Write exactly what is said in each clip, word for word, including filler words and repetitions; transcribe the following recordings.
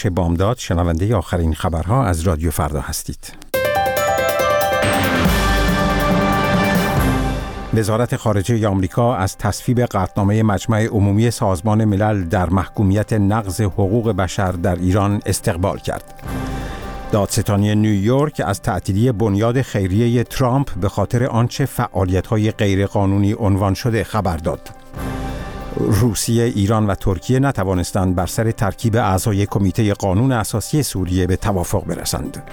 چه بامداد شنونده آخرین خبرها از رادیو فردا هستید. وزارت خارجه آمریکا از تصویب قطعنامه مجمع عمومی سازمان ملل در محکومیت نقض حقوق بشر در ایران استقبال کرد. دادستانی نیویورک از تعطیلی بنیاد خیریه ترامپ به خاطر آنچه فعالیت‌های غیرقانونی عنوان شده خبر داد. روسیه، ایران و ترکیه نتوانستند بر سر ترکیب اعضای کمیته قانون اساسی سوریه به توافق برسند.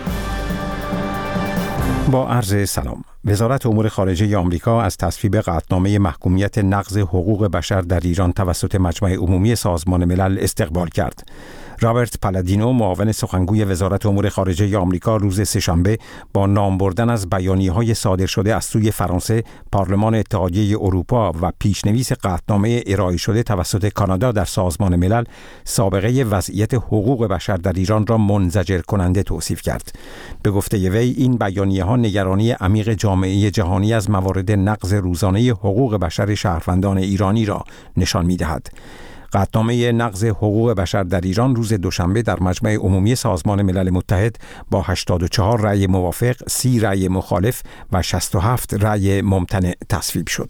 با عرض سلام. وزارت امور خارجه آمریکا از تصویب قطعنامه محکومیت نقض حقوق بشر در ایران توسط مجمع عمومی سازمان ملل استقبال کرد. رابرت پالادینو، معاون سخنگوی وزارت امور خارجه آمریکا، روز سه‌شنبه با نام بردن از بیانیه‌های صادر شده از سوی فرانسه، پارلمان اتحادیه اروپا و پیشنویس قطعنامه ارائه شده توسط کانادا در سازمان ملل، سابقه وضعیت حقوق بشر در ایران را منزجر کننده توصیف کرد. به گفته وی، این بیانیه‌ها نگرانی عمیق جامعه جهانی از موارد نقض روزانه حقوق بشر شهروندان ایرانی را نشان می‌دهد. قطعنامه نقض حقوق بشر در ایران روز دوشنبه در مجمع عمومی سازمان ملل متحد با هشتاد و چهار رأی موافق، سی رأی مخالف و شصت و هفت رأی ممتنع تصویب شد.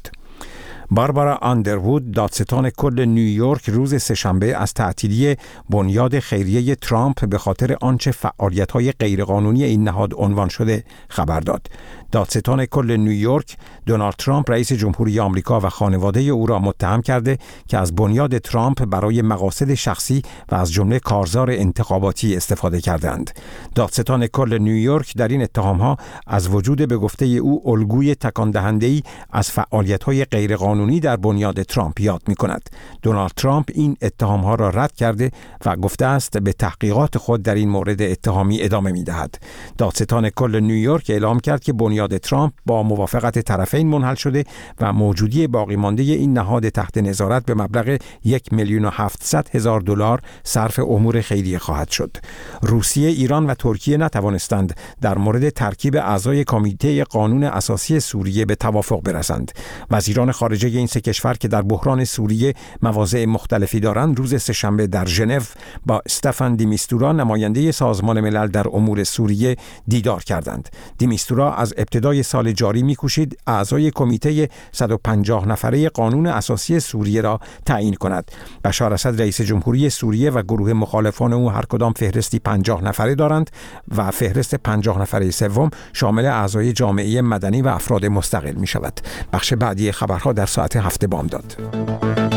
باربارا آندروود، دادستان کل نیویورک، روز سه‌شنبه از تعطیلی بنیاد خیریه ترامپ به خاطر آنچه فعالیت‌های غیرقانونی این نهاد عنوان شده خبر داد. دادستان کل نیویورک، دونالد ترامپ رئیس جمهوری آمریکا و خانواده او را متهم کرده که از بنیاد ترامپ برای مقاصد شخصی و از جمله کارزار انتخاباتی استفاده کردند. دادستان کل نیویورک در این اتهام‌ها از وجود به گفته او الگوی تکان دهنده‌ای از فعالیت‌های غیرقانونی در بنیاد ترامپ یاد می‌کند. دونالد ترامپ این اتهام‌ها را رد کرده و گفته است به تحقیقات خود در این مورد اتهامی ادامه می‌دهد. دادستان کل نیویورک اعلام کرد که بنیاد ترامپ با موافقت طرفین منحل شده و موجودی باقی مانده این نهاد تحت نظارت به مبلغ یک میلیون و هفتصد هزار دلار صرف امور خیریه خواهد شد. روسیه، ایران و ترکیه نتوانستند در مورد ترکیب اعضای کمیته قانون اساسی سوریه به توافق برسند. وزیران خارجه این سه کشور که در بحران سوریه مواضع مختلفی دارند، روز سه‌شنبه در ژنو با استفان دی میستورا، نماینده سازمان ملل در امور سوریه، دیدار کردند. دی میستورا از ابتدای سال جاری می‌کوشید اعضای کمیته صد و پنجاه نفره قانون اساسی سوریه را تعیین کند. بشار اسد، رئیس جمهوری سوریه، و گروه مخالفان او هر کدام فهرستی پنجاه نفره دارند و فهرست پنجاه نفره سوم شامل اعضای جامعه مدنی و افراد مستقل می‌شود. بخش بعدی خبرها در ساعت هفت بامداد.